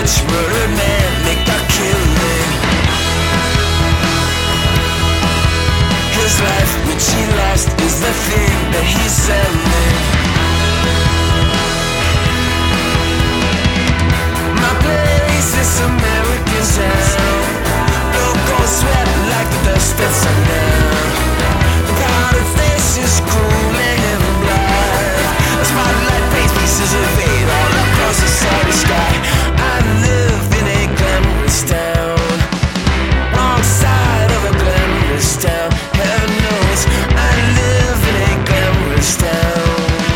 rich murdered man make a killing. His life, which he lost, is the thing that he's selling. My place is American sound. Local sweat like the dust that's sundown. The powdered face is cruel and blind. A spotlight paints pieces of fate all across the starry sky. I live in a glamorous town, wrong side of a glamorous town. Heaven knows I live in a glamorous town.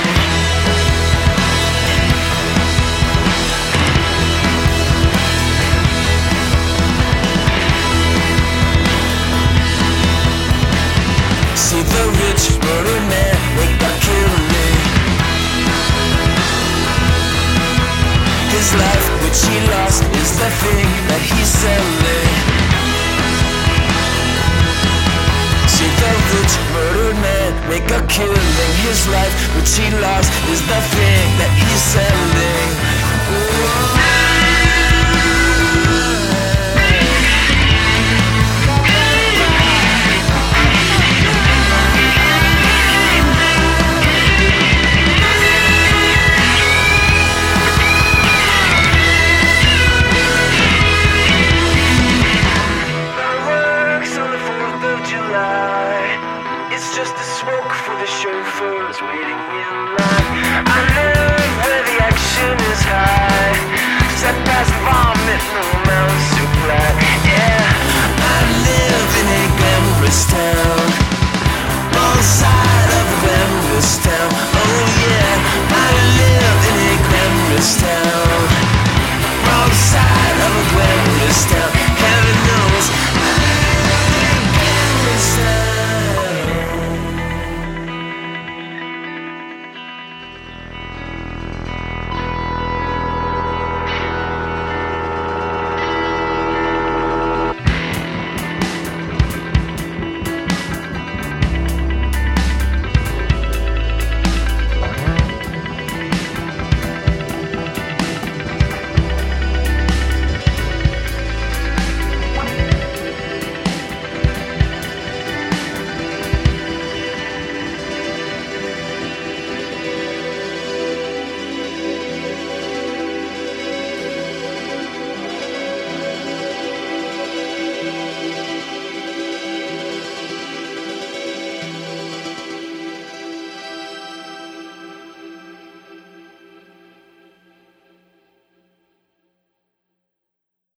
See the rich murdered man make a killing. His life, which he lost, is the thing that he's selling. See the rich murdered man make a killing. His life, which he lost, is the thing that he's selling.